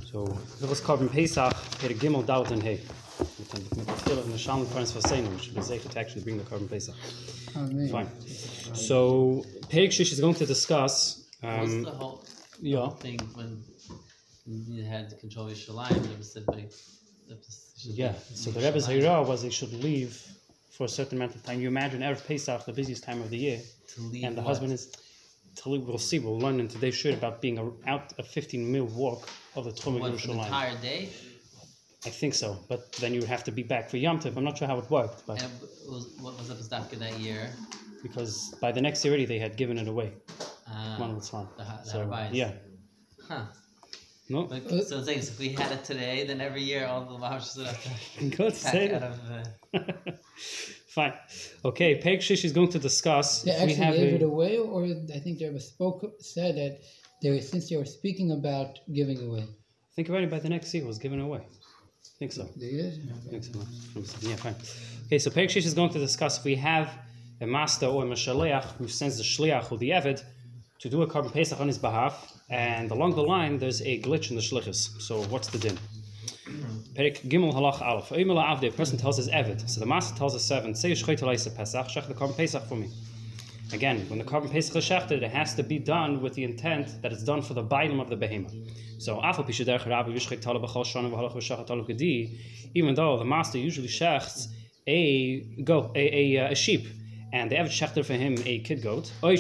So, das was Korban Pesach, per Gimel Dalet and Hey. Mit the Tefillah and the Shalom Parents for saying, which is able to actually bring the Korban Pesach. Amen. Fine. So, Perik Shish is going to discuss. What's the whole thing when you had control of Yerushalayim? It was said by So the Rebbe's Hira was they should leave for a certain amount of time. You imagine Erev Pesach, the busiest time of the year, to leave, and the husband is to leave. We'll see. We'll learn in today's shiur about being out a 15-mile walk of the Tchum of Yerushalayim. The entire day. I think so, but then you would have to be back for Yom Tov. I'm not sure how it worked, but and what was up with Dafka that year? Because by the next year already they had given it away. One was fine. Yeah. Huh. No. So it's like if we had it today, then every year all the Maharsha would have to Good say out of. Fine. Okay, Perik Shish is going to discuss. They actually gave it away, or I think they said that since they were speaking about giving away. I think already by the next year it was given away. I think so. They did? I think so. Yeah, fine. Okay, so Perik Shish is going to discuss if we have a master or a mashaleach who sends the shliach or the eved to do a Korban Pesach on his behalf, and along the line there's a glitch in the shlichus. So what's the din? Perik Gimel Halach Aleph. A person tells his eved. So the master tells his servant, say Shechit Leisa Pesach, shech the Korban Pesach for me. Again, when the Korban Pesach is shechted, it has to be done with the intent that it's done for the bailam of the behemoth. So Afal Pishader Rabbi Yishchit Talab B'chol Shana V'Halach V'Shachat Talab Gedi, even though the master usually shechts a sheep, and the eved shechter for him a kid goat. The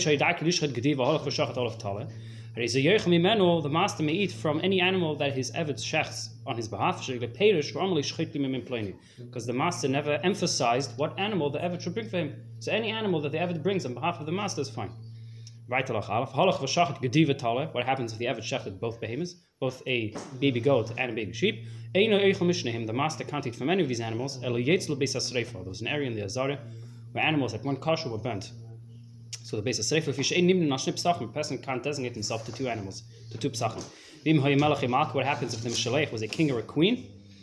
master may eat from any animal that his eved shechts on his behalf, because the master never emphasized what animal the eved should bring for him. So any animal that the eved brings on behalf of the master is fine. What happens if the eved shechted both behemoths, both a baby goat and a baby sheep? The master can't eat from any of these animals. There's an area in the Azara where animals that weren't kosher were burnt. So the base of Srefa, a person can't designate himself to two animals, to two psachim. What happens if the Mishalech was a king or a queen?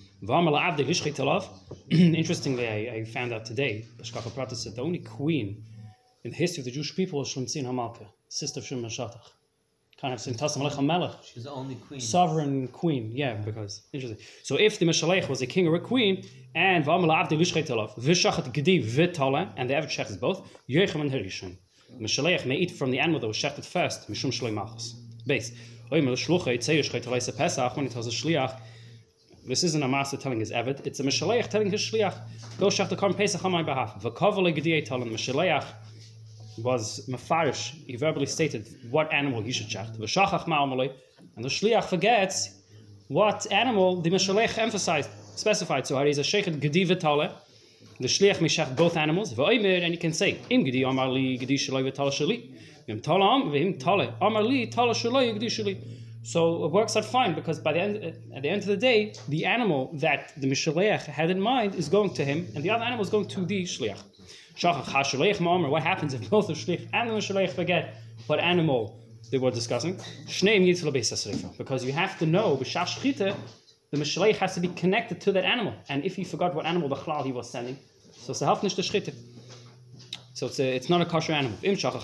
Interestingly, I found out today, Bashkacha Prata said the only queen in the history of the Jewish people was Shlomo Hamalka, sister of Shimon Shatach. Can't have seen Tassim Melech HaMelech. She's the only queen. Sovereign queen, yeah, because interesting. So if the Mishalech was a king or a queen, and V'amala Avdi Lishchet Alav, V'shachat Gedi V'tala, and the average shech is both, Yechem and Harishon. The Mishalech may eat from the animal that was shechted first, Mishum Shloi Malchus. Base. When he tells the Shliach, this isn't a master telling his eved, it's a Mishalech telling his Shliach, go shech the Korban Pesach on my behalf. V'kavale Gedi Etal, the Mishalech was mafarish. He verbally stated what animal he should shecht. V'shachach ma'amalei, and the shliach forgets what animal the Mishalech specified. So he's a sheichet gedi v'tale. The shliach may shecht both animals. V'oimer, and he can say im gedi amar li gedi shaloi v'tale shali. V'im tale v'im tale amar li tale shaloi gedi shali. So it works out fine because at the end of the day, the animal that the Mishalech had in mind is going to him, and the other animal is going to the shliach. What happens if both the shlich and the Mishalech forget what animal they were discussing? Because you have to know, the Mishalech has to be connected to that animal. And if he forgot what animal the chlal he was sending, so it's a half nicht the shchita. So it's not a kosher animal. If the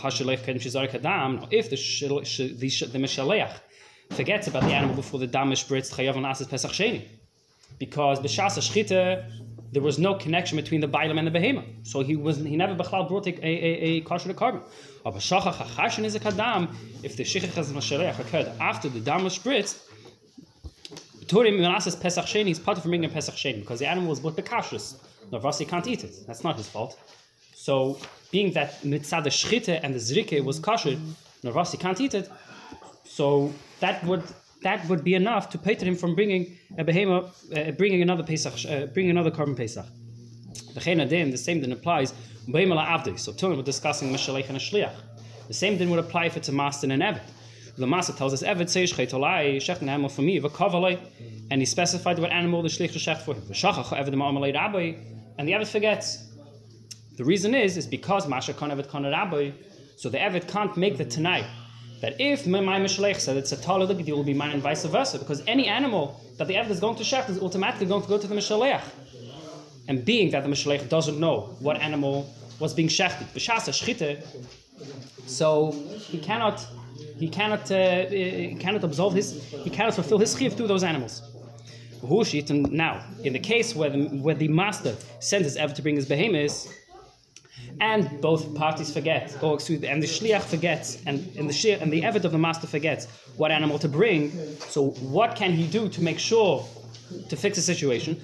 Mishalech forgets about the animal before the dam is spritzed, chayav and asas pesach sheni. Because b'shas shchita, there was no connection between the bailam and the behemoth, so he never b'chlal brought a kosher carbon. But shachach hachashin is a kadam. If the shichach as mashalech occurred after the dam was spritzed, Turim Menasas Pesach Sheni is part of bringing a Pesach Sheni because the animal was bought bekashrus. Navasi can't eat it. That's not his fault. So being that mitzad the shchita and the zrike was kosher, Navasi can't eat it. So that would be enough to pay to him from bringing a behemoth, bringing another Korban Pesach. The same din applies. So Turim we're discussing Mishalech and a Shliach. The same din would apply if it's a master and an eved. The master tells us eved say shecht an animal for me, and he specified what animal the shlich should shecht for him. And the eved forgets. The reason is because Masha kan eved kan rabbi, so the eved can't make the tanai that if my Mishalech said it's a talad it will be mine and vice versa, because any animal that the eved is going to shecht is automatically going to go to the Mishalech. And being that the Mishalech doesn't know what animal was being shechted, b'shas shchita, so he cannot he cannot absolve he cannot fulfill his chiyuv through those animals. Now, in the case where the master sends his eved to bring his behemoths, and both parties forget, and the shliach forgets, and the eved of the master forgets what animal to bring. So, what can he do to make sure to fix the situation?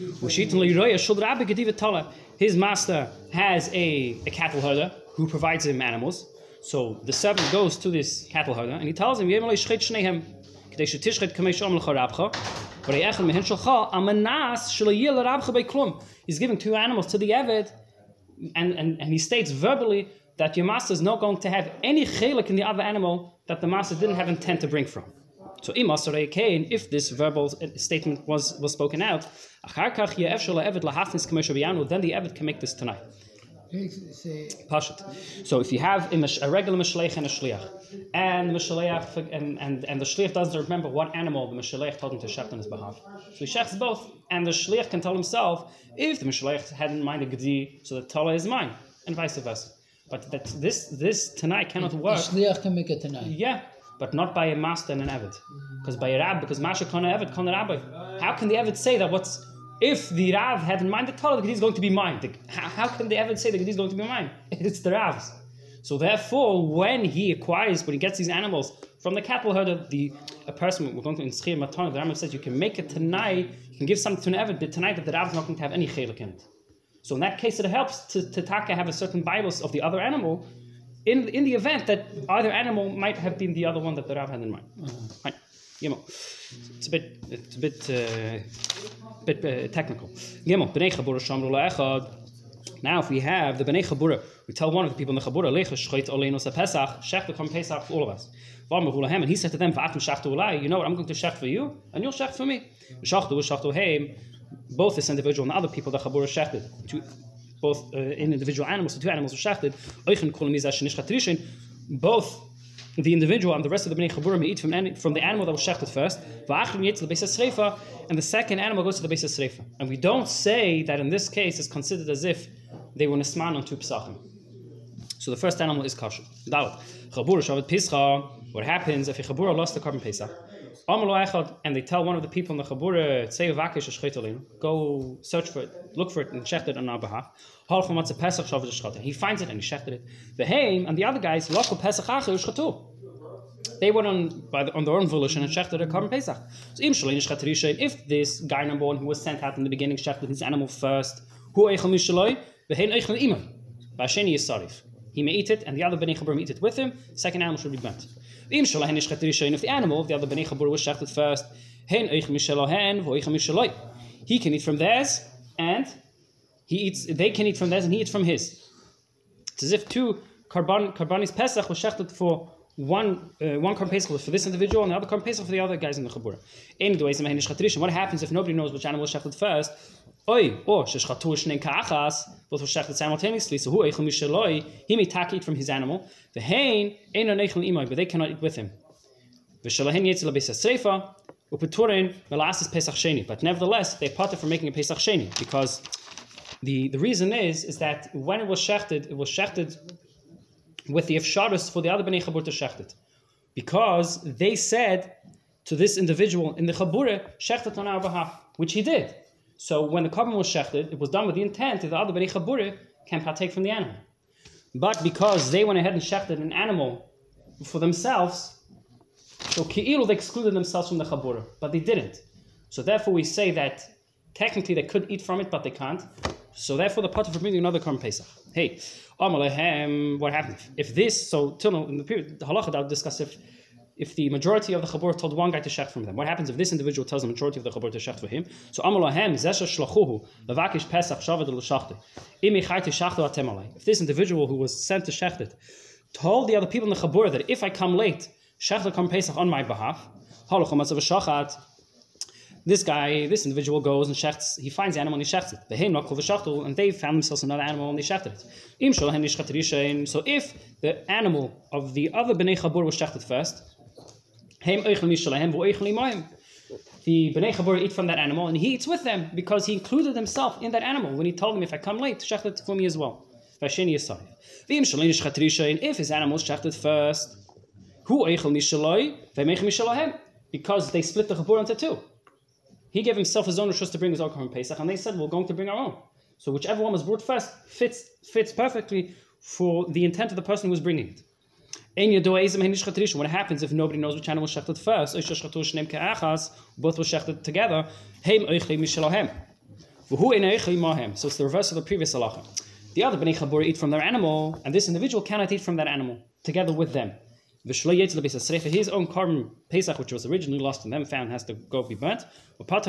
His master has a cattle herder who provides him animals. So the servant goes to this cattle herder and he tells him, he's giving 2 animals to the eved, and he states verbally that your master is not going to have any chelik in the other animal that the master didn't have intent to bring from. So if this verbal statement was spoken out, then the eved can make this tonight. Pashut. So if you have a regular mishleich and a shliach, and the mishleich and the shliach doesn't remember what animal the mishleich told him to shecht on his behalf, so he shechts both, and the shliach can tell himself if the mishleich had in mind a gedi, so the tala is mine, and vice versa. But that this tonight cannot work. The shliach can make it tonight. Yeah, but not by a master and an eved, because by a rab, because masha kana eved kana rabbi. How can the eved say that if the Rav had in mind the Torah, the Gedi is going to be mine? How can the Eved say the Gedi is going to be mine? It's the Rav's. So therefore, when he gets these animals from the cattle herder, a person, we're going to in Schir Matana, the Rambam says you can make it tonight, you can give something to an Eved, but tonight that the Rav is not going to have any chelik in it. So in that case, it helps to Taka have a certain Bibles of the other animal in the event that either animal might have been the other one that the Rav had in mind. Fine. It's a bit technical. Now, if we have the Bnei Chabura, we tell one of the people in the Chabura, Shech the Korban Pesach for all of us. And he said to them, you know what, I'm going to shech for you, and you'll shech for me. Both this individual and the other people, the Chabura shechted. Both individual animals, the 2 animals were shechted. Both the individual and the rest of the Bnei Chabura may eat from the animal that was shechted first, and the second animal goes to the Beis HaSreifa. And we don't say that in this case it's considered as if they were nisman on 2 pesachim. So the first animal is kosher. What happens if a Chabura lost the Korban Pesach? And they tell one of the people in the Chabura, go search for it, look for it, and shecht it on our behalf. He finds it and he shechted it. The Haim and the other guys, they went on their own volition and shechted a Korban Pesach. So if this guy number 1 who was sent out in the beginning shechted his animal first, he may eat it, and the other Bnei Chabura may eat it with him. The second animal should be burnt. If the animal of the other Bnei Chabura was shechted first, he can eat from theirs, and they can eat from theirs, and he eats from his. It's as if 2 Karbanis Pesach was shechted for one Korban Pesach was for this individual, and the other Korban Pesach for the other guys in the Chabura. What happens if nobody knows which animal was shechted first? Both were shechted simultaneously, so he may eat from his animal. But they cannot eat with him. But nevertheless, they parted from making a Pesach Sheni, because the reason is that when it was shechted with the Efsharis for the other Bnei Chabur to shecht it. Because they said to this individual in the Chabura, shecht it on our behalf, which he did. So when the Korban was shechted, it was done with the intent that the other Bnei Chabura can partake from the animal. But because they went ahead and shechted an animal for themselves, so Ki'ilu, they excluded themselves from the Chabura, but they didn't. So therefore we say that technically they could eat from it, but they can't. So therefore the part for bringing another Korban Pesach. Hey, what happened? If this, so till now, in the period, the halacha that I'll discuss if the majority of the Chabur told one guy to shecht from them, what happens if this individual tells the majority of the Chabur to shecht for him? So if this individual who was sent to shecht it told the other people in the Chabur that if I come late, shecht the Korban Pesach on my behalf, this individual goes and shechts, he finds the animal and he shechts it. And they found themselves another animal and they shechted it. So if the animal of the other Bnei Chabur was shechted first, the Bnei Chabur eat from that animal and he eats with them because he included himself in that animal when he told them, if I come late, shecht it for me as well. If his animal is shechted first, Hu eichel mishaloi, ve'meichel mishalohem, because they split the chabur into two. He gave himself his own rishus to bring his own korban pesach, and they said we're going to bring our own. So whichever one was brought first fits perfectly for the intent of the person who was bringing it. What happens if nobody knows which animal was shechted first? Both were shechted together. So it's the reverse of the previous halacha. The other bnei chabur eat from their animal, and this individual cannot eat from that animal together with them. His own korban pesach, which was originally lost in them, found has to go be burnt. What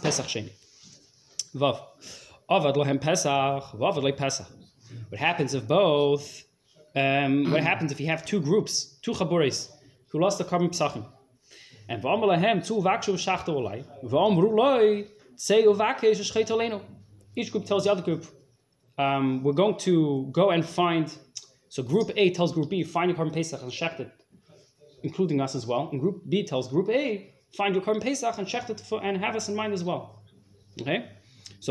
happens if both? What happens if you have two groups, two chaburis, who lost the korban pesachim? And each group tells the other group, we're going to go and find. So group A tells group B, find your korban pesach and shecht it, including us as well. And group B tells group A, find your korban pesach and shecht it and have us in mind as well. Okay? So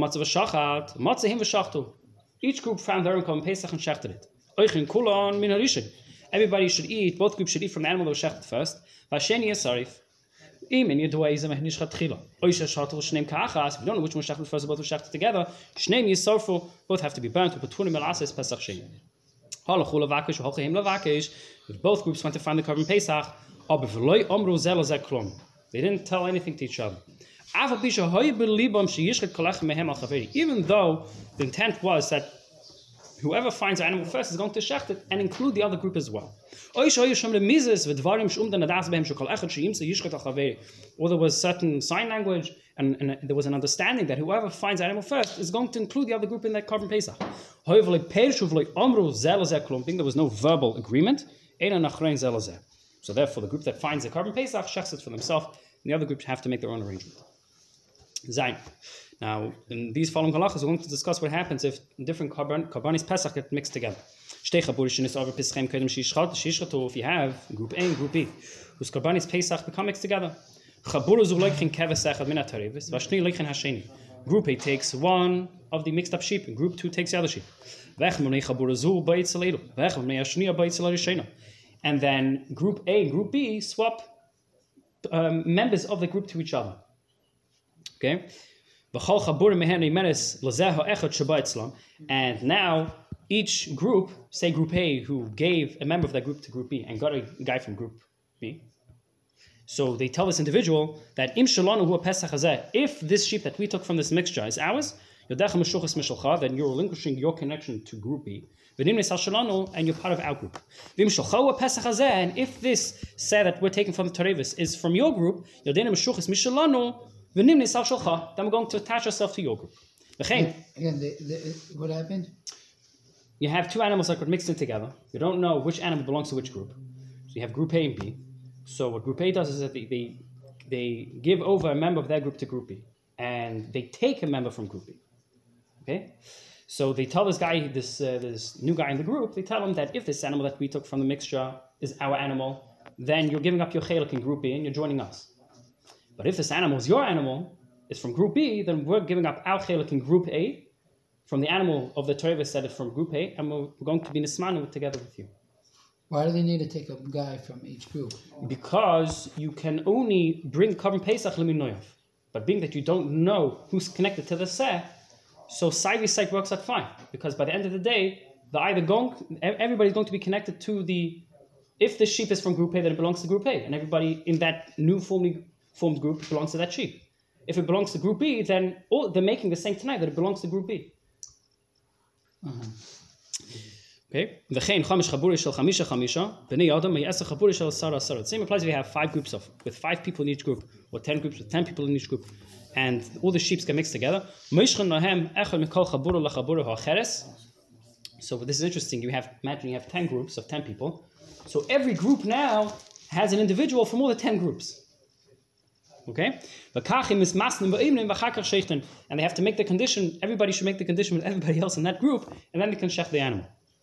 each group found their own korban pesach and shechted it. Everybody should eat, both groups should eat from the animal that was shechted first. If you don't know which one was shechted first, both were shechted together, both have to be burnt. If both groups went to find the korban pesach, they didn't tell anything to each other. Even though the intent was that whoever finds the animal first is going to shecht it and include the other group as well. Or there was certain sign language and there was an understanding that whoever finds the animal first is going to include the other group in that korban pesach. There was no verbal agreement. So therefore the group that finds the korban pesach shechts it for themselves, and the other groups have to make their own arrangement. Zayin. Now, in these following halachas, we're going to discuss what happens if different korbanis pesach get mixed together. If you have group A and group B, whose korbanis pesach become mixed together, group A takes one of the mixed up sheep, and group 2 takes the other sheep. And then group A and group B swap members of the group to each other. Okay? And now each group, say group A, who gave a member of that group to group B and got a guy from group B. So they tell this individual that if this sheep that we took from this mixture is ours, then you're relinquishing your connection to group B. And you're part of our group. And if this say that we're taking from the Tarevis is from your group, then we're going to attach ourselves to your group. Again, what happened? You have two animals that got mixed in together. You don't know which animal belongs to which group. So you have group A and B. So what group A does is that they give over a member of their group to group B. And they take a member from group B. Okay? So they tell this guy, this new guy in the group, they tell him that if this animal that we took from the mixture is our animal, then you're giving up your chelik in group B and you're joining us. But if this animal is your animal, is from group B, then we're giving up our chelik in group A from the animal of the Torah said it from group A, and we're going to be nismanu together with you. Why do they need to take a guy from each group? Because you can only bring korban pesach leminoyav. But being that you don't know who's connected to the seh, so side by side works out fine. Because by the end of the day, everybody's going to be connected to if the sheep is from group A, then it belongs to group A, and everybody in that new formed group belongs to that sheep. If it belongs to group B, then they're making the same tonight that it belongs to group B. Okay. The same applies if you have 5 groups with 5 people in each group, or 10 groups with 10 people in each group, and all the sheep get mixed together. So this is interesting. Imagine you have 10 groups of 10 people. So every group now has an individual from all the 10 groups. Okay? And they have to make the condition, everybody should make the condition with everybody else in that group, and then they can shech the animal.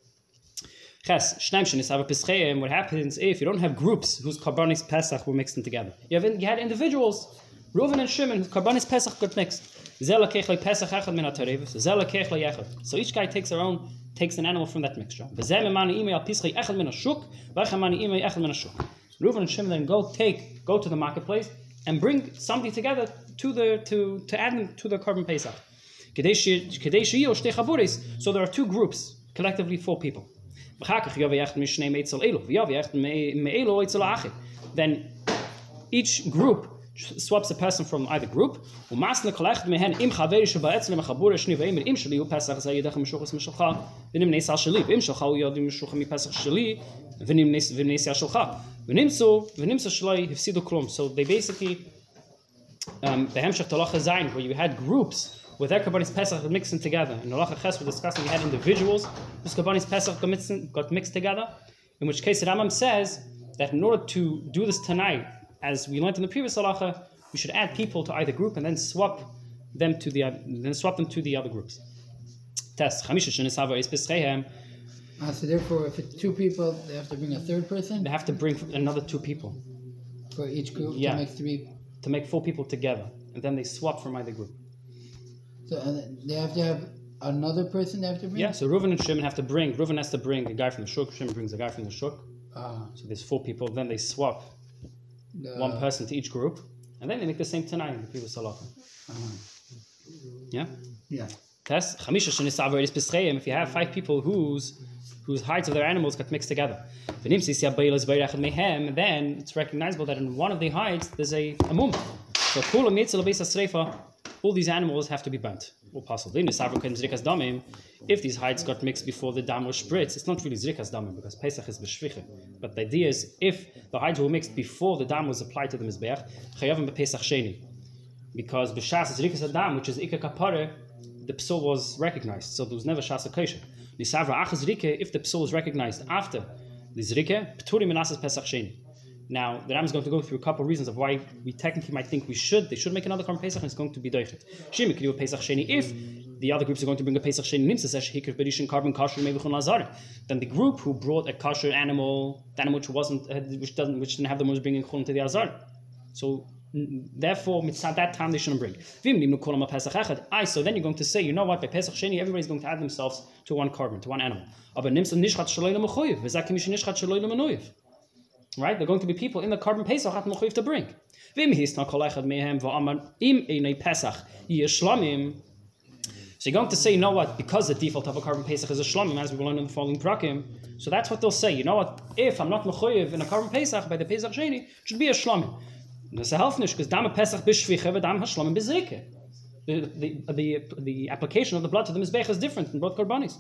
What happens if you don't have groups whose karbanis pesach were mixed in together? You had individuals, Reuven and Shimon, whose karbanis pesach got mixed. So each guy takes their own takes an animal from that mixture. Reuven and Shimon then go to the marketplace and bring something together to add them to the Korban Pesach. So there are two groups, collectively 4 people. Then each group swaps a person from either group. So they basically where you had groups with their Karbanis Pesach mixing together. In Halacha Ches we're discussing we had individuals whose Karbanis Pesach got mixed together, in which case the Rambam says that in order to do this tonight, as we learned in the previous halacha, we should add people to either group and then swap them to the other groups. So therefore, if it's 2 people, they have to bring a third person? They have to bring another 2 people. For each group Yeah. to make 3? To make 4 people together. And then they swap from either group. So they have to have another person they have to bring? Yeah, so Reuven and Shimon have to bring, Reuven has to bring a guy from the Shuk, Shimon brings a guy from the Shuk. So there's 4 people, then they swap one person to each group, and then they make the same tonight in the previous halacha. Yeah? Yeah. If you have 5 people whose hides of their animals got mixed together, then it's recognizable that in one of the hides there's a mum. So all these animals have to be burnt. If these hides got mixed before the dam was spritz, it's not really zrikas damim because Pesach is b'shvicha. But the idea is, if the hides were mixed before the dam was applied to the mizbeach, chayavim b'Pesach sheni, because b'shas zrikas adam, which is ikar kapara, the psul was recognized, so there was never shas kosher. Nisavra achas zrike, if the psul was recognized after the zrike, p'turim menasas Pesach sheni. Now, the Ram is going to go through a couple of reasons of why we technically might think they should make another Korban Pesach, and it's going to be doichet. Shimi could do a Pesach Sheni if the other groups are going to bring a Pesach Sheni nimsa sesh hikr berishin carbon kosher mevichon lazar. Then the group who brought a kosher animal, the animal which didn't have the was bringing chon to the azar. So therefore, at that time they shouldn't bring. So then you're going to say, you know what? By Pesach Sheni, everybody's going to add themselves to one carbon, to one animal. Right? They're going to be people in the Korban Pesach to bring. So you're going to say, you know what? Because the default of a Korban Pesach is a shlamim, as we will learn in the following prakim. So that's what they'll say. You know what? If I'm not mechuyev in a Korban Pesach by the Pesach Sheni, it should be a shlamim. That's a help because dam Pesach b'shvicha v'dam hashlamim b'zrike. The application of the blood to the mizbech is different in both korbanis.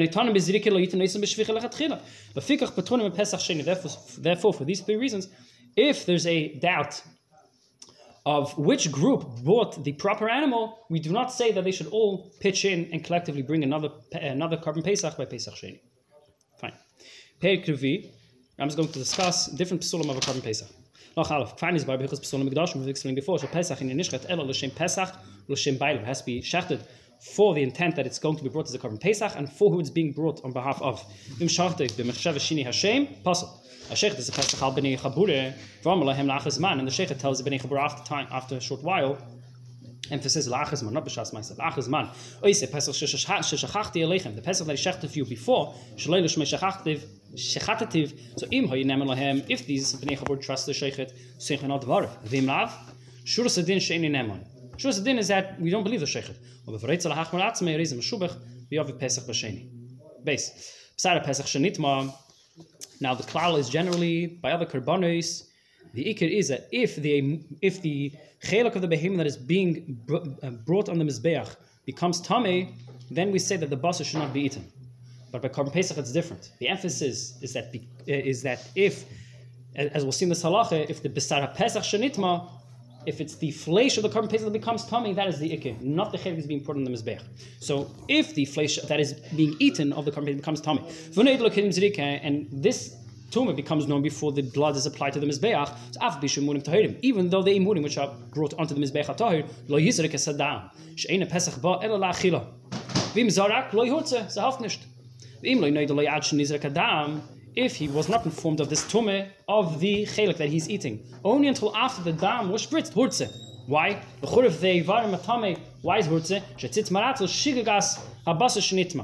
Therefore, for these 3 reasons, if there's a doubt of which group brought the proper animal, we do not say that they should all pitch in and collectively bring another Korban Pesach by Pesach Sheni. Fine. Perek Revi, I'm just going to discuss different psulim of a Korban Pesach. Fine is by because psulim mikdash we've explained before. So Pesach in nishchat elo l'shem Pesach l'shem bailu has to be shechted for the intent that it's going to be brought as a Korban Pesach and for who it's being brought on behalf of. Vim shachtek b'mechshav shini Hashem pasuk. A sheikh is a Pesach al b'nei chabure v'amar lahem la'achas man, and the sheikh tells the b'nei chabure after a short while. Emphasis la'achas man, not b'shas ma'aseh. La'achas man. Oise Pesach sheshachachti aleichem. The Pesach that I shechted for you before shalei l'shmei shechatativ. So im hayinemen lahem. If these b'nei chabur trust the sheikhet, seichen al dvarav. V'im lav shuras adin she'eni neman. Shuras adin is that we don't believe the sheikhet. Or b'vreitzel ha'achmar atzmei reizim shubach v'yav Pesach b'sheni. Base. B'sara Pesach shenitma. Now the klal is generally by other karbanos. The ikir is that if the chelak of the behemoth that is being brought on the mizbeach becomes tamei, then we say that the basar should not be eaten. But by Korban Pesach it's different. The emphasis is that if, as we'll see in the halacha, if the b'sara Pesach shenitma, if it's the flesh of the Korban Pesach that becomes tamei, that is the ikir, not the chelak that is being put on the mizbeach. So if the flesh that is being eaten of the Korban Pesach becomes tamei, and this tumah becomes known before the blood is applied to the mizbeach, even though the imurim which are brought onto the mizbeach tahir lo yizrek esadam she'ena pesach ba ela la'achila v'im zarak lo yhotze zahaft nicht v'im lo yneid lo yad shenizrek adam, if he was not informed of this tumah of the chelik that he's eating only until after the dam was spritzed hurtze. Why? Why is hurtze? Shetzitz maratel shigagas habasa shnitma.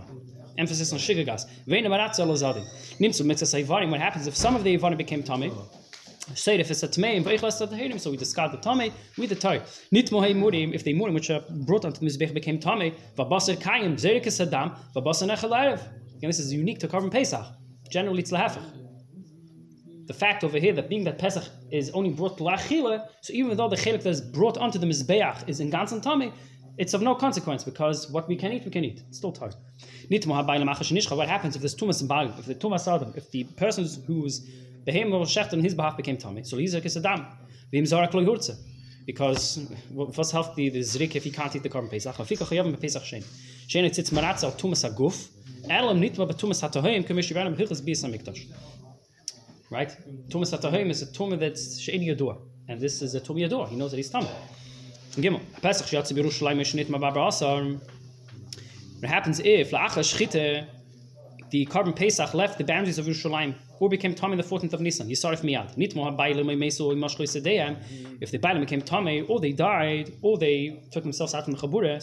emphasis on shigagas. Vein maratza lozadi. Nimtzu mitzvah ivarim. What happens if some of the ivarim became tummy? Say if it's a tmei and veichlas tahirim, so we discard the tummy with the tie. Nit mohei murim, if the murim which are brought onto the mizbech became tummy, v'baser kayim zerikas hadam, v'baser nechalarev. Again, this is unique to Korban Pesach. Generally, it's lahafach. The fact over here that being that Pesach is only brought to lachila, so even though the chelik that is brought onto the mizbeach is in ganzen tummy, it's of no consequence because what we can eat, we can eat. It's still tight. What happens if there's tumas and bali, if the tumas adam, if the person who's behem or shecht on his behalf became tummy, so lizak is adam, v'im zarak lo yurtze, because what's help the zrik if he can't eat the Korban Pesach? Afikach yavim Pesach shein. Shein etzitz maratza al tumas aguf, elam nitma betumas hatohim kemish yivanim hilchas b'yis hamikdash. Right? Tumas hatohim is a tumah that's shein yadua, and this is a tumah yadua. He knows that he's tummy. Gimel. Pesach shiatzi b'Yerushalayim mishnit ma'bar ba'asar. What happens if la'achar shchita the Korban Pesach left the boundaries of Yerushalayim or became tummy the 14th of Nisan? Yisarif miyad. Nitmo ha'baylim me'meso imashkoi sedeyam. If the baylim became tummy, or they died, or they took themselves out from the chabura,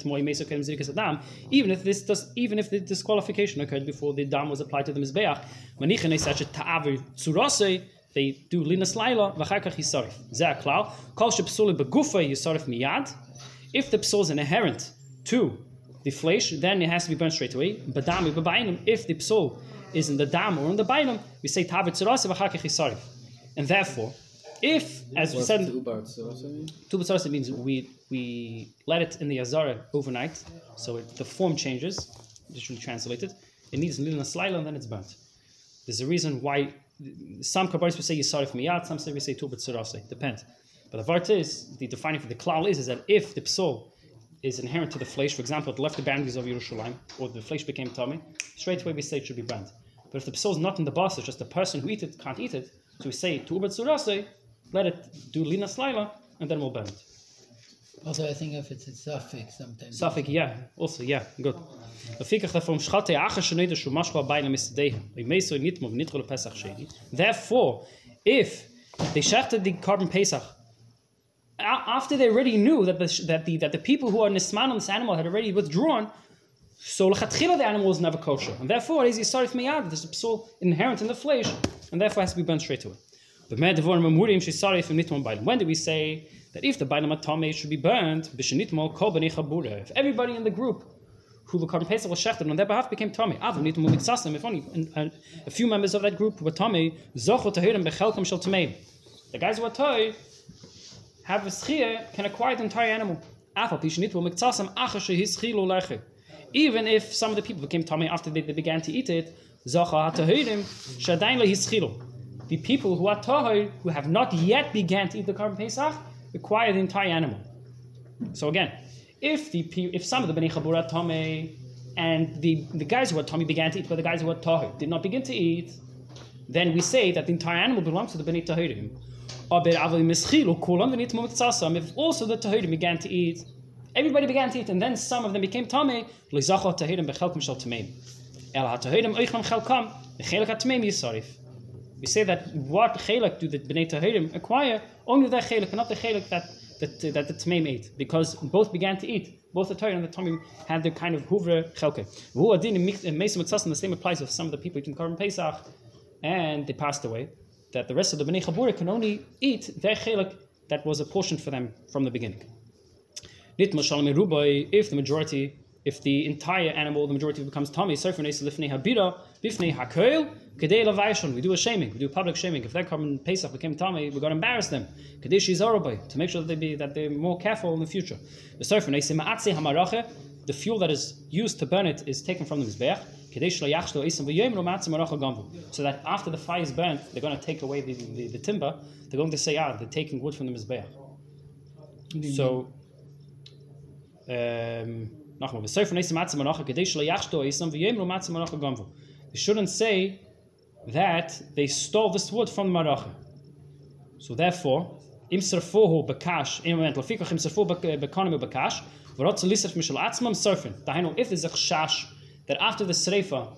even if the disqualification occurred before the dam was applied to the mizbeach, manichin is such a ta'avir tzurase. They do linas laila v'charkach yisarif. Zeh klal kol shepsuli begufa yisarif miyad. If the psul is inherent to the flesh, then it has to be burnt straight away. Badami b'bainim. If the psul is in the dam or in the bainim, we say ta'avir tzurase v'charkach yisarif. And therefore, if, as we said, tubat tzarasa means we let it in the azara overnight, so the form changes, literally translated. It needs linas laila and then it's burnt. There's a reason why. Some kabbalis will say yisarif miyad, some say we say tubat tzarasa. Depends. But the vart is, the defining for the klal is that if the psul is inherent to the flesh, for example, it left the boundaries of Yerushalayim, or the flesh became tummy, straight away we say it should be burnt. But if the psul is not in the bas, it's just the person who eat it can't eat it, so we say tubat tzarasa, let it do linas laila, and then we'll burn it. Also, I think if it's a suffix sometimes. Suffix, yeah. Also, yeah, good. Therefore, if they shechted the Korban Pesach after they already knew that the people who are nisman on this animal had already withdrawn, so lechatchila the animal was never kosher, and therefore it is yisarif miyad. There's a psul inherent in the flesh, and therefore has to be burnt straight away. But when do we say that if the bailam atame should be burned, if everybody in the group who the Korban Pesach was shechted on their behalf became tummy, if only a few members of that group were tummy, the guys who are toy have a schia can acquire the entire animal. Even if some of the people became tummy after they began to eat it, the people who are tahor, who have not yet began to eat the Korban Pesach, acquire the entire animal. So again, if some of the Bnei Chabura are tamei, and the guys who are tamei began to eat, but the guys who are tahor did not begin to eat, then we say that the entire animal belongs to the Bnei Tahorim. If also the Tahorim began to eat, everybody began to eat, and then some of them became tamei, we say that what chelik do the Bnei Tahorim acquire? Only the chelik, not the chelik that the Tmeim ate, because both began to eat. Both the Torah and the Tamim had their kind of huvre chelke. The same applies with some of the people eating Korban Pesach, and they passed away. That the rest of the Bnei Chabura can only eat their chelik that was apportioned for them from the beginning. If the entire animal, the majority becomes tummy, we do a shaming, we do public shaming. If their Korban Pesach became tummy, we're going to embarrass them to make sure that they're more careful in the future. The fuel that is used to burn it is taken from the mizbeach, so that after the fire is burnt, they're going to take away the timber. They're going to say, they're taking wood from the mizbeach. So they shouldn't say that they stole this wood from the maracha. So therefore, if there's a chash that after the sreifa,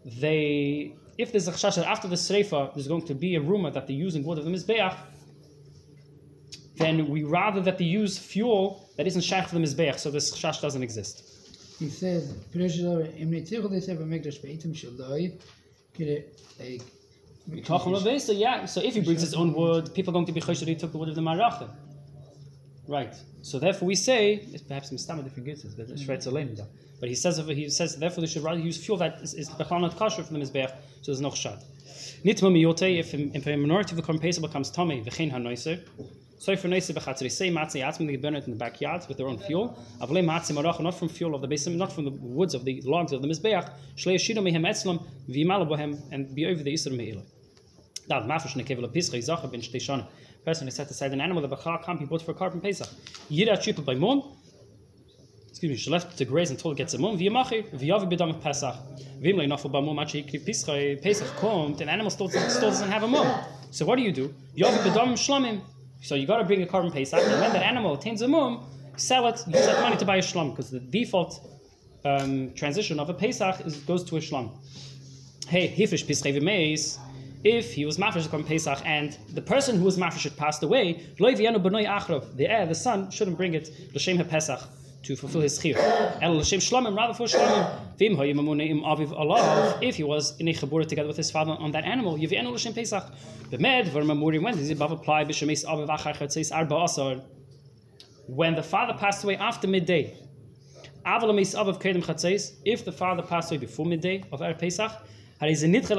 there's going to be a rumor that they're using wood of the mizbeach, then we rather that they use fuel that isn't shaykh for the mizbeach, so this chash doesn't exist. he says, So if he brings his own wood, people are going to be choshed that he took the wood of the Maracha. Right. So therefore we say, it's perhaps Mistama if he gets it, but Shvetz Aleim. But he says therefore they should rather use fuel that is Bechal not kosher from the Mizbeach, so there's no chshad. Nitma miyote, if a minority of the Korban Pesach becomes Tomei, v'chein ha-noiser, so for noiser b'chatzri, say matzah yatzim, they burn it in the backyard with their own fuel. Avlei matzah marach, not from fuel of the basim, not from the woods of the logs of the Mizbeach, shlei yashido mehem etzlam, v'yimalu bohem, and be over the Yisr me'ilah. That mafish nekevel pischa yizacha ben shtei shana. Person who set aside an animal that b'chal can't be bought for Korban Pesach. Yira tripa by mum. She left to graze until it gets a mum. V'yamachir v'yavi b'dam of Pesach. V'imlei nafel ba mum actually kriv pischa. Pesach comes, an animal still doesn't have a mum. So what do? Yavi b'dam shlamim. So you got to bring a Korban Pesach, and when that animal attains a mum, sell it. Use that money to buy a shlam, because the default transition of a Pesach goes to a shlam. Hey, hifish pischa v'meis. If he was mafresh on Pesach and the person who was mafresh had passed away, the son shouldn't bring it l'shem Pesach to fulfill his chiyuv. L'shem shlamim, rather for shlamim. If he was in a chabura together with his father on that animal, yivienu l'shem Pesach. When the father passed away after midday, if the father passed away before midday of Erev Pesach, the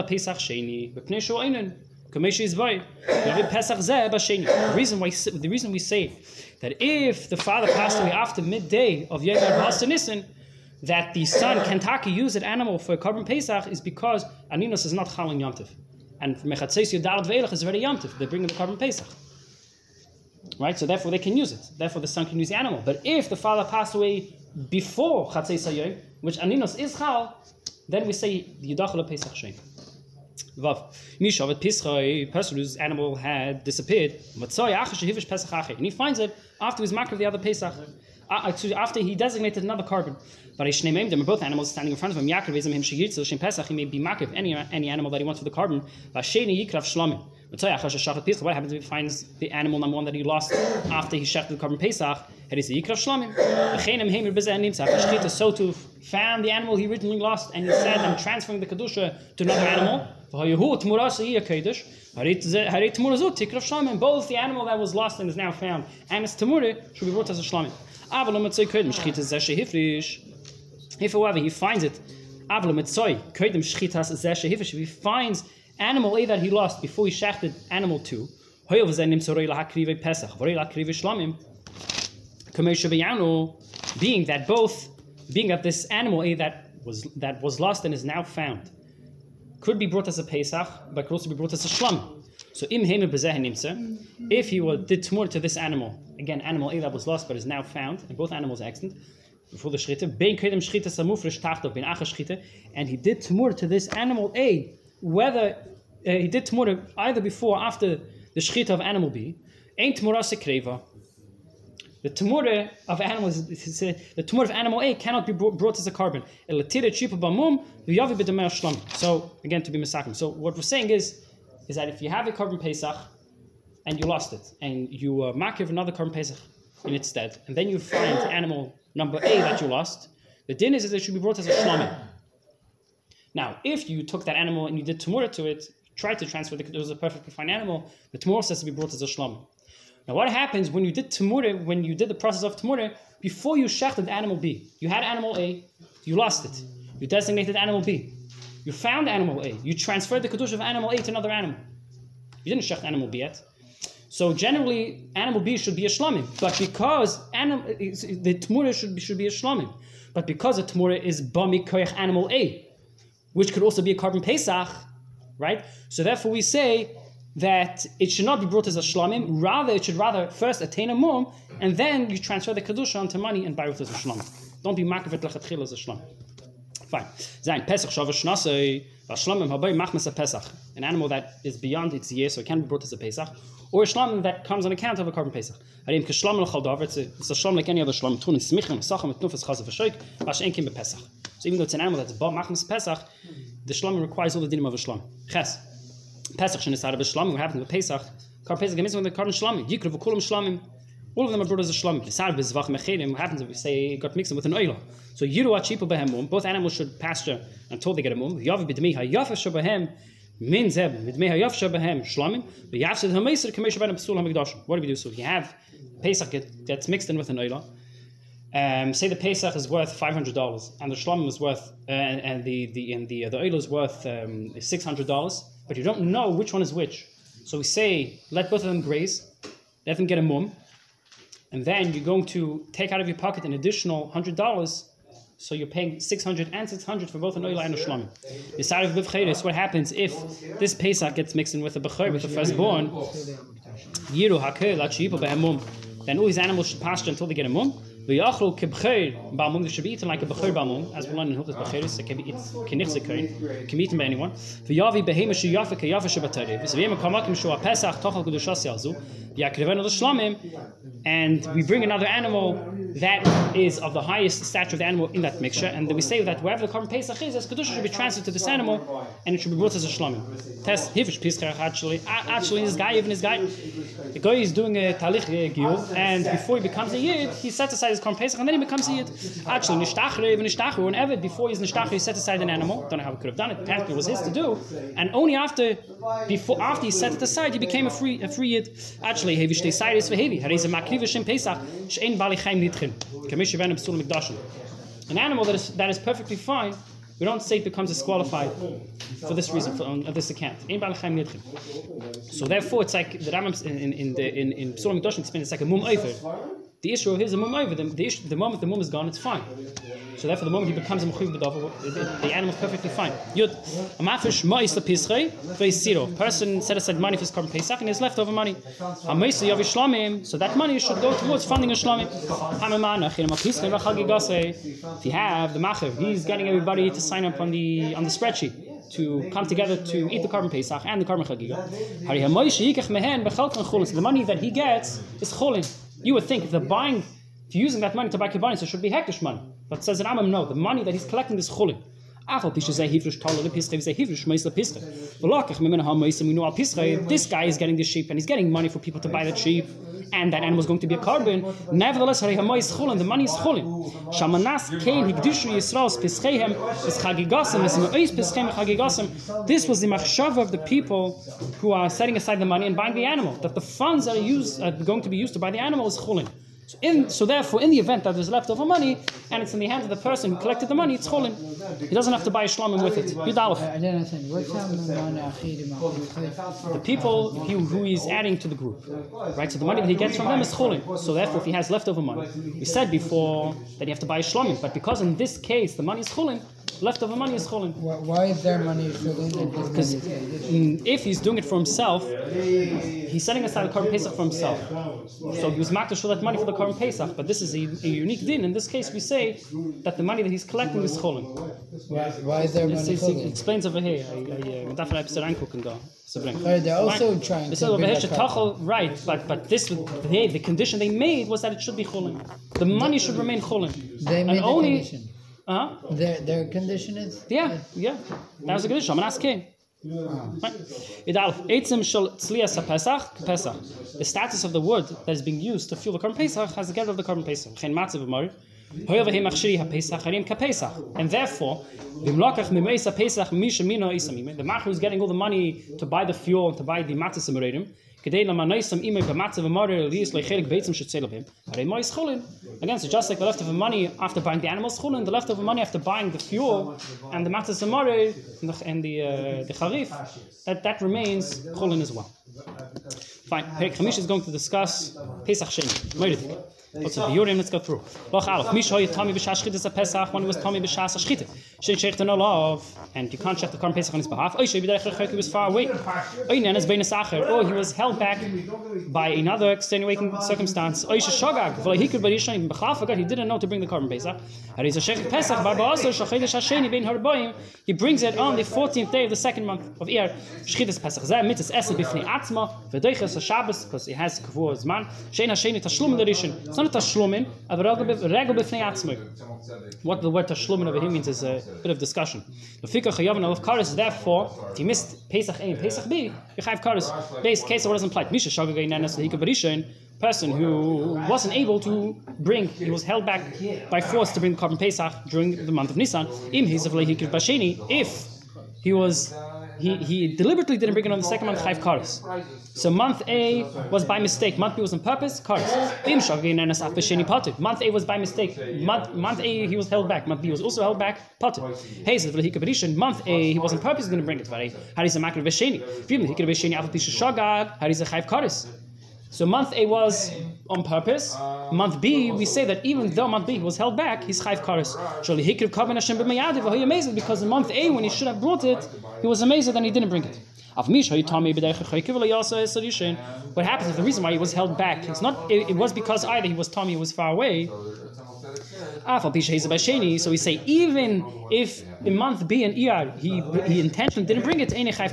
reason we say that if the father passed away after midday of Yom Kippur Nisan, that the son can taka use an animal for a Korban Pesach is because Aninos is not Chal and Yom Tov, and Mechatzeis Yudalad Ve'elach is already Yom Tov. They bring the Korban Pesach, right? So therefore they can use it. Therefore the son can use the animal. But if the father passed away before Chatzeis Hayom, which Aninos is Chal, then we say Yidachal Pesach Shein. Vav. Mishavet Pischa, a person whose animal had disappeared, and he finds it after his makar of the other Pesach, after he designated another carbon. But both animals standing in front of him, he may be makar of any animal that he wants for the carbon. What happens if he finds the animal number one that he lost after he shechted the Korban Pesach? So to found the animal he originally lost, and he said, I'm transferring the Kedusha to another animal. Both the animal that was lost and is now found and its Tamura should be brought as a Shlamim. If however he finds it, if he finds animal A that he lost before he shechted animal 2, being that this animal A that was lost and is now found could be brought as a Pesach, but could also be brought as a Shlam. So if he did Tmur to this animal, again animal A that was lost but is now found, and both animals are extant before the Shchita, and he did Tmur to this animal A, whether he did Tmur either before or after the Shchita of animal B, ain't Tmurah Sekreva. The Tmurah of animal A cannot be brought as a carbon. So again, to be misakim. So what we're saying is that if you have a Korban Pesach and you lost it, and you makir another Korban Pesach in its stead, and then you find animal number A that you lost, the din is that it should be brought as a shlamim. Now, if you took that animal and you did Tmurah to it, tried to transfer it was a perfectly fine animal, the Tmurah has to be brought as a shlamim. Now, what happens when you did Tmurah, when you did the process of Tmurah, before you shechted animal B? You had animal A, you lost it. You designated animal B. You found animal A. You transferred the Kedusha of animal A to another animal. You didn't shecht animal B yet. So generally, animal B should be a shlamim. But because the Tmurah should be a shlamim. But because the Tmurah is bami koyach animal A, which could also be a Korban Pesach, right? So therefore we say that it should not be brought as a shlamim, rather it should first attain a mum, and then you transfer the kedusha onto money and buy it as a shlamim. Don't be makrivet lechatchil as a shlamim. Fine. Zayin Pesach shavash nasei v'shlamim habay machmas a Pesach, an animal that is beyond its year, so it can be brought as a Pesach, or a shlamim that comes on account of a Korban Pesach. Harim k'shlamim l'chaldav, it's a shlamim like any other shlamim. Tunin smichim sachem etnufas chazav v'shoik v'ashenkim bePesach. So even though it's an animal that's ba machmas Pesach, the shlamim requires all the dinim of a shlamim. Ches. Pesach shenisar b'shlamim. What happens with Pesach? Korban Pesach gemizim with the Korban shlamim. Yikru v'kulam shlamim. All of them are brothers of Shlamim. What happens if we say it got mixed with an oila? So Yiru Achipa Behem, both animals should pasture until they get a mum. Yav Bidmi Hayaf Shabahem means Bidmi Hayaf Shabahem Shlamim. The Yafsid Hameser Kamesh Ben Psul Hamikdash. What do we do? So if you have Pesach gets mixed in with an oila. Say the Pesach is worth $500 and the Shlamim is worth and the oila is worth $600, but you don't know which one is which. So we say let both of them graze, let them get a mum, and then you're going to take out of your pocket an additional $100, so you're paying $600 and $600 for both an oila and a Shlamim. Beside of Bivcheres, what happens if this Pesach gets mixed in with a Bechor, with the firstborn? Yiru Hakel Achipa Behem Mum. Then all these animals should pasture until they get a mum. They should be eaten like a bechor balmum, as we learn in Hilchos Becheres. It can be eaten, can be eaten by anyone. And we bring another animal that is of the highest stature of the animal in that mixture, and then we say that wherever the Korban Pesach is, kedusha should be transferred to this animal, and it should be brought as a shlamim. Test hivish pischach actually this guy, the guy is doing a talich giyur, and before he becomes a yid, he sets aside his Korban Pesach, and then he becomes a yid. Actually, nishtachre, whenever before he's nishtachre, he sets aside an animal. Don't know how he could have done it. Apparently, it was his to do, and only after he set it aside, he became a free yid. Actually, hevish decided is for heavy. An animal that is perfectly fine, we don't say it becomes disqualified for this reason, on this account. So therefore, it's like the Rambam in Psulim Mikdashim explains it's like a mum over. The issue is a mum over. The moment the mum is gone, it's fine. So therefore, the moment he becomes a mechuv b'davar, the animal is perfectly fine. Yud, a mafish ma'is lepisrei ve'isiro. Person set aside money for his Korban Pesach and he has leftover money. Ha'meisi yavi shlamim. So that money should go towards funding a shlamim. If you have the macher, he's getting everybody to sign up on the spreadsheet to come together to eat the Korban Pesach and the Korban Chagiga. So the money that he gets is cholin. You would think if you're using that money to buy Kibbanis, it should be hektish money. But says the Rambam, no, the money that he's collecting is chulin. This guy is getting the sheep and he's getting money for people to buy that sheep, and that animal is going to be a carbon. Nevertheless, the money is chulin. This was the machshava of the people who are setting aside the money and buying the animal, that the funds that are going to be used to buy the animal is chulin. So therefore, in the event that there's leftover money and it's in the hands of the person who collected the money, it's cholin. He doesn't have to buy a shlamim with it. I don't understand. The people who he's adding to the group, right? So the money that he gets from them is cholin. So therefore, if he has leftover money, we said before that you have to buy a shlamim, but because in this case the money is cholin, leftover money is cholin. Why is their money cholin? Because if he's doing it for himself, he's setting aside the Korban Pesach for himself. So he was marked to show that money for the Korban Pesach, but this is a unique din. In this case, we say that the money that he's collecting is cholin. Why is their money cholin? It explains over here. They're also trying to right, but this the condition they made was that it should be cholin. The money should remain cholin. They made the condition. Their condition is? Yeah. That was a condition. I'm asking. Right. The status of the wood that is being used to fuel the Korban Pesach has the get of the Korban Pesach. And therefore, the macher who is getting all the money to buy the fuel and to buy the matzah semoredim, again, so just like the leftover money after buying the animals chulin, the leftover money after buying the fuel and the matzah semored and the charif, that remains chulin as well. Fine. Perek Chamish is going to discuss Pesach Sheni. Let's go through. When he was Tommy B'Shas HaShchita, and you can't check the Korban Pesach on his behalf. He was far away. Or he was held back by another extenuating circumstance. He didn't know to bring the Korban Pesach. He brings it on the 14th day of the second month of Iyar. Shchitas Pesach. Because he has Kavur Zman. It's not a tashlumin, but regel b'fnei atzmei. What the word tashlumin over here means is a bit of discussion. Therefore, if you missed Pesach A and Pesach B, you have Karis. Base case, what doesn't apply? Misha Shagagai Nanas Hika Barishan, person who wasn't able to bring, he was held back by force to bring the Korban Pesach during the month of Nisan. If he deliberately didn't bring it on the second month, Chayv Karis. So month A was by mistake. Month B was on purpose. Karis. Month A was by mistake. Month A he was held back. Month B was also held back. Potter. Month A he was on purpose. He didn't bring it. How is a makar v'sheni? How is a Chayv Karis? So month A was on purpose. Month B, we say that even though month B was held back, he's Chayv Karis. Surely he could have come in Hashem b'mayadiv. He amazed because in month A, when he should have brought it, he was amazed and he didn't bring it. What happens if the reason why he was held back? It was because either he was Tommy, he was far away. So we say even if in month B and ER he intentionally didn't bring it, because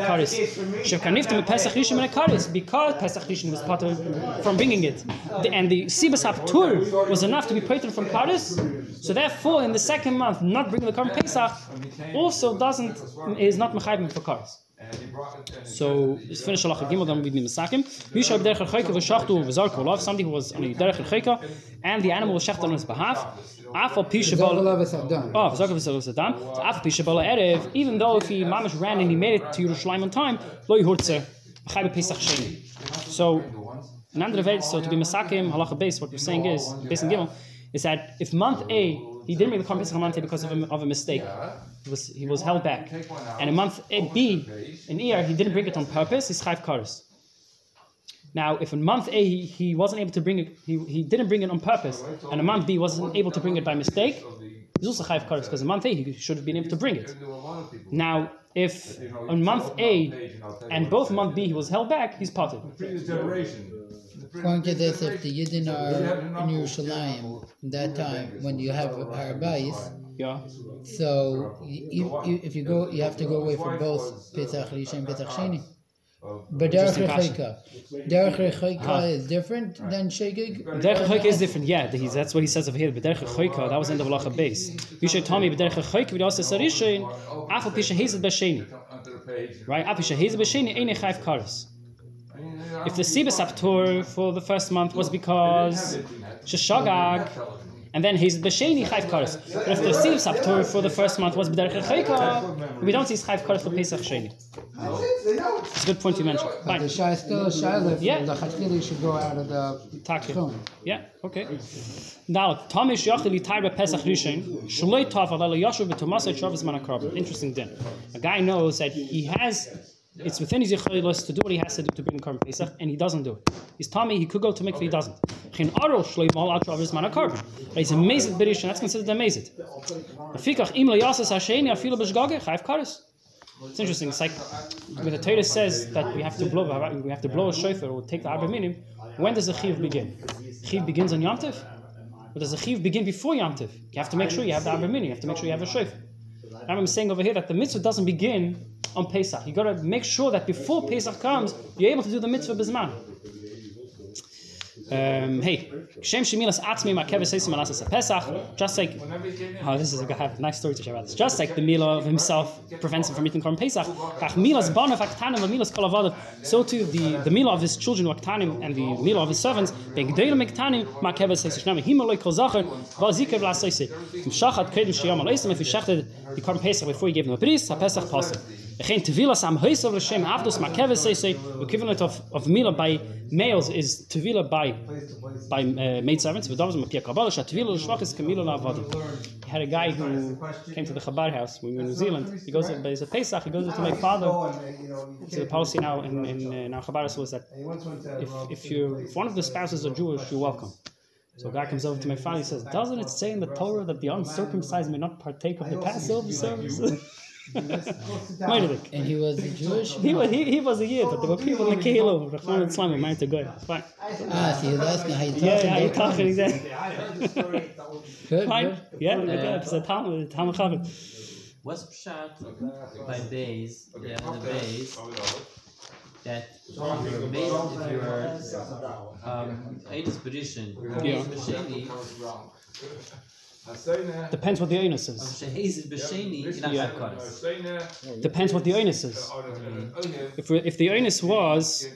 Pesach Rishon was part of from bringing it, and the Sibas HaPtur was enough to be paid from Karis. So therefore, in the second month, not bringing the Korban Pesach also is not mechayim for Karis. So let's finish Halacha Gimel, then we need Mesakim. Somebody who was on a Derech Chayka, and the animal was shechted on his behalf. Even though if he mamish ran and he made it to Yerushalayim on time, so in other words, so to be Mesakim Halacha base, what we're saying is based on Gimel, is that if month A he didn't make the Korban Pesach on month A because of a mistake, he was held back, and in month B in ER he didn't bring it on purpose, he's Chayv Karis. Now, if in month A he wasn't able to bring it, he didn't bring it on purpose, and in month B wasn't able to bring it by mistake, he's also Chayv Karis because in month A he should have been able to bring it. Now, if on month A and both month B he was held back, he's parted. According to this, if the Yidden are in Yerushalayim at that time when you have Har Bayis, Yeah. so if you go, you have to go away for both Pesach Rishon and Pesach Sheni. But Derech Rechoika is different than Shegig? Derech Rechoika is different, yeah. That's what he says over here. But Derech Rechoika, that was in the Halacha base. You should tell me, but Derech Rechoika, we also say Rishon, Afal Pisha Hezed B'Sheni. Right? Afal Pisha Hezed B'Sheni, Eine Chayv Karis. If the Sibas HaPtur for the first month was because Sheshagag, and then he's B'Sheni Chayv Karis. But if the Sibas HaPtur for the first month was B'derech Rechoika, we don't see Chayv Karis for Pesach Sheni. It's a good point you mentioned. Fine. The Shai is still a Shailif, Yeah. the Chatchili should go out of the Chum. Yeah, okay. Now, Tamish Yachli Taiba Pesach Rishon, Shaloi Tav Alala Yashuv B'Tomasai Travis Manakrab. Interesting din. A guy knows that it's within his yichaylos to do what he has to do to bring Korban Pesach, and he doesn't do it. He's Tommy, he could go to mikveh, he doesn't. He's amazed at B'Rishon, that's considered amazed. It's interesting. It's like when the Torah says that we have to blow a shofar or take the Arba Minim. When does the Chiv begin? Chiv begins on Yom Tov, or does the Chiv begin before Yom Tov? You have to make sure you have the Arba Minim. You have to make sure you have a shofar. I'm saying over here that the mitzvah doesn't begin on Pesach. You got to make sure that before Pesach comes, you're able to do the mitzvah bizman. Hey, Shem Shemilas Atzmi Makeves Seisim Alasas Pesach. Just like, this is a nice story to share about this. Just like the Mila of himself prevents him from eating Korban Pesach. Milas Banav Aktanim and Milas Kolavadav. So too the Mila of his children Aktanim and the Mila of his servants. Begdeilim Aktanim Makeves Seisim. Himalay Kol Zacher Vazikev Lasaisi. Shachat Kedim Shiyam Aleisim. If he shechted the Korban Pesach before he gave him a bris, HaPesach Pasuk. The equivalent of Mila by males is Tevila by maidservants. He had a guy who came to the Chabad house when we were in New Zealand. He goes there, but he's a Pesach, he goes there to make father. So the policy now in our Chabad house was that if one of the spouses are Jewish, you're welcome. So a guy comes over to my father, he says, doesn't it say in the Torah that the uncircumcised may not partake of the Passover service? And he was Jewish? He was a Yid, but there were people in the Kehillah, Rahman and Islam, meant to go. It's fine. So he was asking how you talking. Yeah, how you talking, exactly. Good, Fine. good. Yeah, it's a Talmud Chavit. What's pshat by days, the days, that if you're Eidus B'Rishon, Yeah. B'Sheni, Depends what the onus is. Depends what the onus is. If the onus was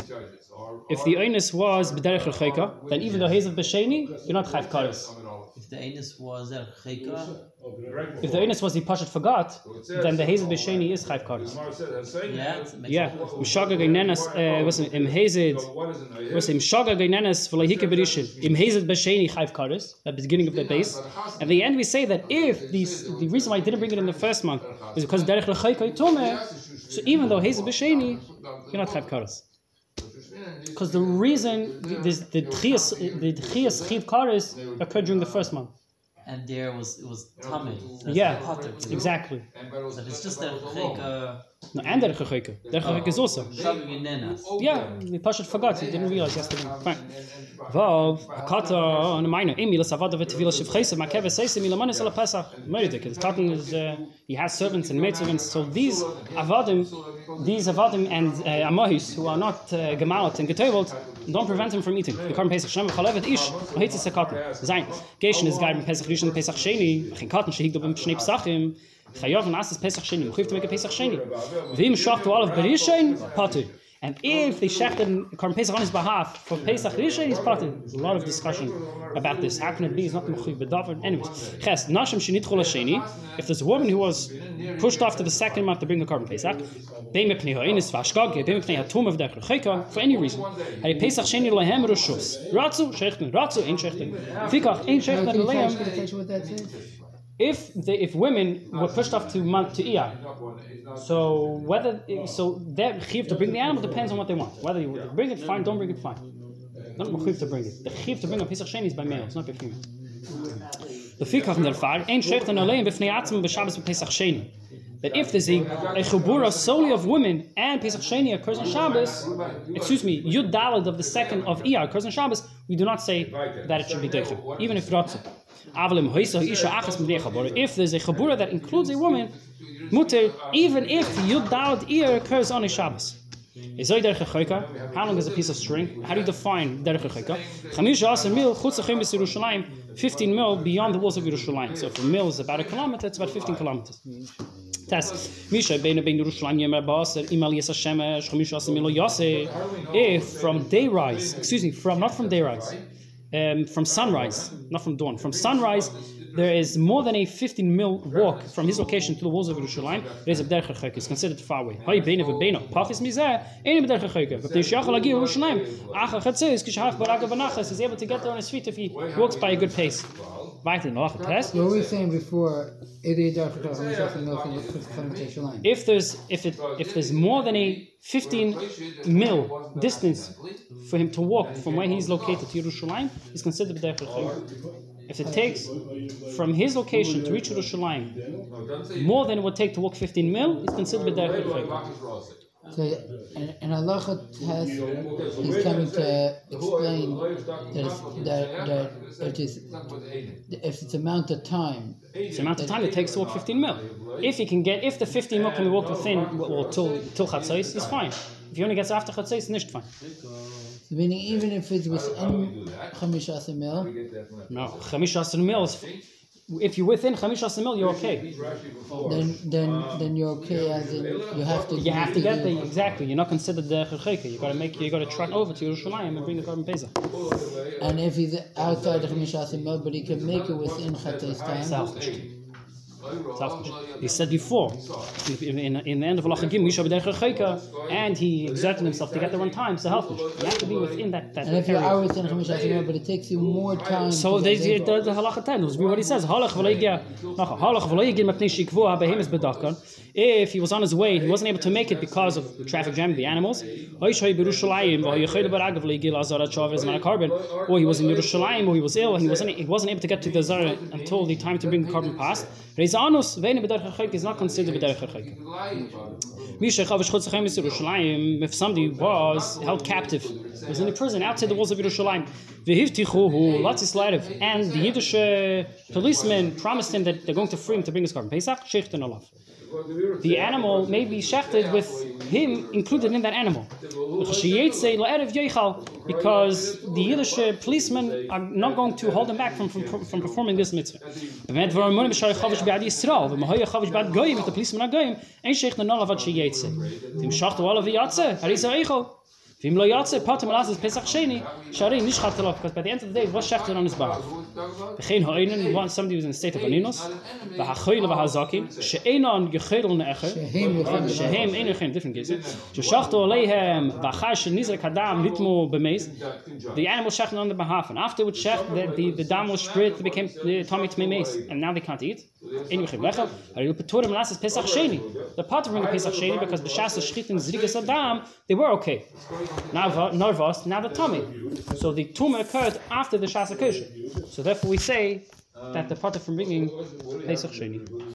b'derech l'chayka, then even though he's of b'sheni, you're not chayv kares. If the anus was If the onus was he pashat forgot, then the hazel b'sheni is chayv kares. Yeah. Mishaga geinenas was im hazed was im shaga geinenas v'lehike berishin im hazed b'sheni chayv kares at the beginning of the base. At the end we say that if the reason why I didn't bring it in the first month is because derech l'chayka tomeh, so even though hazel b'sheni, you're not chayv kares. Because the reason the tchias chiv kares occurred during the first month. And there it was tummy. Yeah, exactly. So it's just that chayka. No, and derech l'chayka. Derech l'chayka is also. Yeah, the pashat forgot. He didn't realize yesterday. Fine. Vav kata on minor. Emi l'savada v'tevila shivchayse makeve seise milamanis ala pesach. Meridik. It's talking is he has servants and maidservants. So these avadim and amahis who are not gemalat and getevelt don't prevent him from eating. The korban pesach shem v'chalevet ish v'hitzis hakaten. Zayin. Geishen is guide pesach rishon pesach sheni. V'chin katen shehig do b'm shnei pesachim. Chayav and asas pesach sheni. Mechuv to make a pesach sheni. V'im shachtu alav b'rishain patu. And if they shechted korban pesach on his behalf for pesach rishon, he's patu. There's a lot of discussion about this. How can it be? He's not mechuv b'davar. Anyways, ches nashim shenitchol hasheni. If there's a woman who was pushed off to the second month to bring the korban pesach, beim mepnei ha'inus v'ashkag, beim mepnei hatum of derech l'chayka, for any reason, hari pesach sheni lehem rishus. Ratzu shechten, ratzu ein shechten. Fikach ein shechten lehem. If women were pushed off to Iyar, so their chiv to bring the animal depends on what they want. Whether you bring it, fine. Don't bring it, fine. Not chiv to bring it. The chiv to bring a pesach sheni is by males, not by females. The fikach derfar ein shechten alein b'fnei atzim b'shabbos b'pesach sheni. That if there's a chubura solely of women and pesach sheni occurs on Shabbos, Yud Daled of the second of Iyar occurs on Shabbos, we do not say that it should be deichel, even if ratzu. If there's a chabura that includes a woman, muter, even if Yud Daled Iyar occurs on a Shabbos. How long is a piece of string? How do you define derech l'chayka? 15 mil beyond the walls of Yerushalayim. So if a mil is about a kilometer, it's about 15 kilometers. Test. If from day rise, from sunrise, not from dawn, from sunrise, there is more than a 15 mil walk from his location to the walls of Yerushalayim. There is a derech l'chayka. It's considered far away. If he's able to get there on his feet if he walks by a good pace. What were we saying before? If there's more than a 15 mil distance for him to walk from where he's located to Yerushalayim, he's considered derech l'chayka. If it takes from his location to reach Yerushalayim more than it would take to walk 15 mil, it's considered derech l'chayka. So, and Allah has, he's coming to explain that if it's amount of time. It's the amount of time it takes to walk 15 mil. If the 15 mil can be walked within, till Chatzos, it's fine. If he only gets after Chatzos, it's not fine. So meaning even if it's within 15 mil? No, 15 mil is... If you're within 15 mil, you're okay. Then you're okay, as in you have to get there, exactly. You're not considered the chayka. You got to trot over to Yerushalayim and bring the korban pesach. And if he's outside the 15 mil, but he can make it within Chatzos time. He said before, in the end of Halacha Gimel, and he exerted himself to get there on time. So help. You have to be within that. And if you're out within 15 mil, but it takes you more time. So the Halacha 10 was what he says. If he was on his way, he wasn't able to make it because of the traffic jam, the animals. Or he was in Yerushalayim, or he was ill, and he wasn't able to get to the Zara until the time to bring the korban passed. Is not considered b'derech l'chayka. If somebody was held captive, was in a prison outside the walls of Yerushalayim, and the Yiddish policemen promised him that they're going to free him to bring his korban pesach, shechten olav. the animal may be shechted with him included in that animal. Because the Yiddish policemen are not going to hold him back from performing this mitzvah. If the policemen are going, ain't sheikh the null of what she yetze. Tim shacht all of the yatze, harisa eichel. Vim lo yatze, patem alas Pesach Sheni, shari nish chatelov. Because by the end of the day, it was shechted on his back. V'chein ha'inen, somebody was in a state of aninus. V'hachoyle v'hazakim, she'enon yechedel ne'echer. Shehem ein yechedel, different case. Shechto aleihem, v'achar she'nizrek hadam litmo b'meis. The animal shechted on their behalf, and after it shech, the dam was split, became the tummy to meis, and now they can't eat. Ein yechedel lechel. Haril peturim alas Pesach Sheni. The part of Pesach Sheni because b'shas shchit and zrikas adam, they were okay. Now the tummy. So the tumor occurred after the Shas HaKosher. So therefore we say that the part from bringing Pesach Sheni.